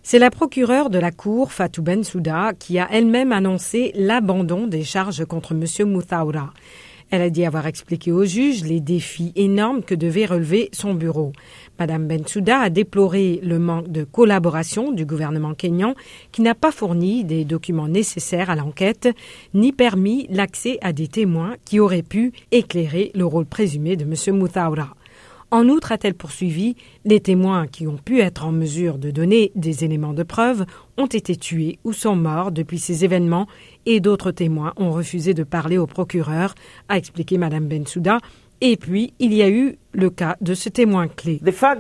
C'est la procureure de la Cour, Fatou Bensouda, qui a elle-même annoncé l'abandon des charges contre M. Muthaura. Elle a dit avoir expliqué au juge les défis énormes que devait relever son bureau. Madame Bensouda a déploré le manque de collaboration du gouvernement kényan qui n'a pas fourni des documents nécessaires à l'enquête ni permis l'accès à des témoins qui auraient pu éclairer le rôle présumé de M. Muthaura. En outre, a-t-elle poursuivi, les témoins qui ont pu être en mesure de donner des éléments de preuve ont été tués ou sont morts depuis ces événements et d'autres témoins ont refusé de parler au procureur, a expliqué Mme Bensouda. Et puis, il y a eu le cas de ce témoin clé. Le fait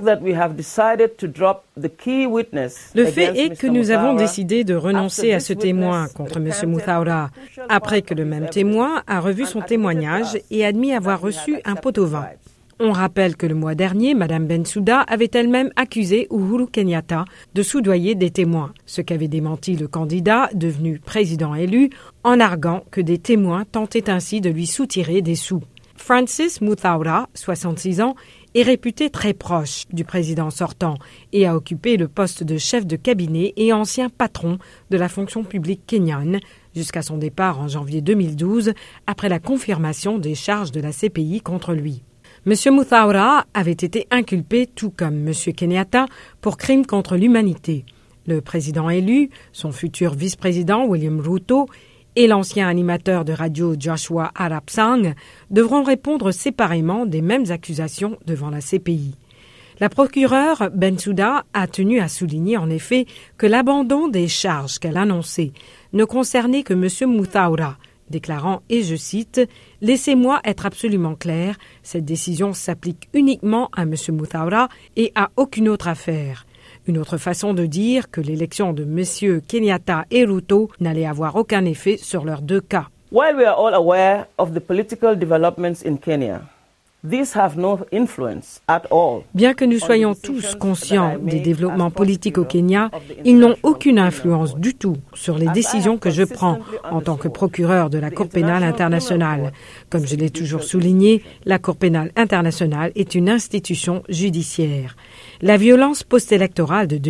est que nous avons décidé de renoncer à ce témoin contre M. Muthaura après que le même témoin a revu son témoignage et admis avoir reçu un pot-au-vin. On rappelle que le mois dernier, Mme Bensouda avait elle-même accusé Uhuru Kenyatta de soudoyer des témoins, ce qu'avait démenti le candidat devenu président élu en arguant que des témoins tentaient ainsi de lui soutirer des sous. Francis Muthaura, 66 ans, est réputé très proche du président sortant et a occupé le poste de chef de cabinet et ancien patron de la fonction publique kenyane jusqu'à son départ en janvier 2012 après la confirmation des charges de la CPI contre lui. M. Muthaura avait été inculpé, tout comme M. Kenyatta, pour crimes contre l'humanité. Le président élu, son futur vice-président William Ruto et l'ancien animateur de radio Joshua Arap Sang devront répondre séparément des mêmes accusations devant la CPI. La procureure Bensouda a tenu à souligner en effet que l'abandon des charges qu'elle annonçait ne concernait que M. Muthaura, déclarant, et je cite, « Laissez-moi être absolument clair, cette décision s'applique uniquement à M. Muthaura et à aucune autre affaire. » Une autre façon de dire que l'élection de M. Kenyatta et Ruto n'allait avoir aucun effet sur leurs deux cas. While we are all aware of the political developments in Kenya, these have no influence at all. Bien que nous soyons tous conscients des développements politiques au Kenya, ils n'ont aucune influence du tout sur les décisions que je prends en tant que procureur de la Cour pénale internationale. Comme je l'ai toujours souligné, la Cour pénale internationale est une institution judiciaire. La violence post-électorale de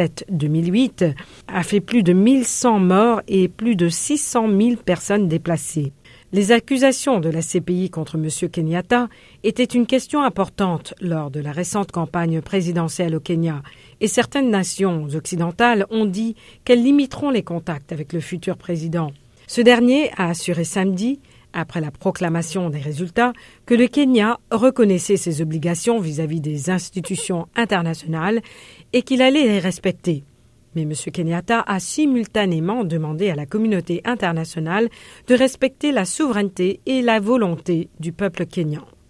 2007-2008 a fait plus de 1100 morts et plus de 600 000 personnes déplacées. Les accusations de la CPI contre M. Kenyatta étaient une question importante lors de la récente campagne présidentielle au Kenya et certaines nations occidentales ont dit qu'elles limiteront les contacts avec le futur président. Ce dernier a assuré samedi, après la proclamation des résultats, que le Kenya reconnaissait ses obligations vis-à-vis des institutions internationales et qu'il allait les respecter. Mais M. Kenyatta a simultanément demandé à la communauté internationale de respecter la souveraineté et la volonté du peuple kényan.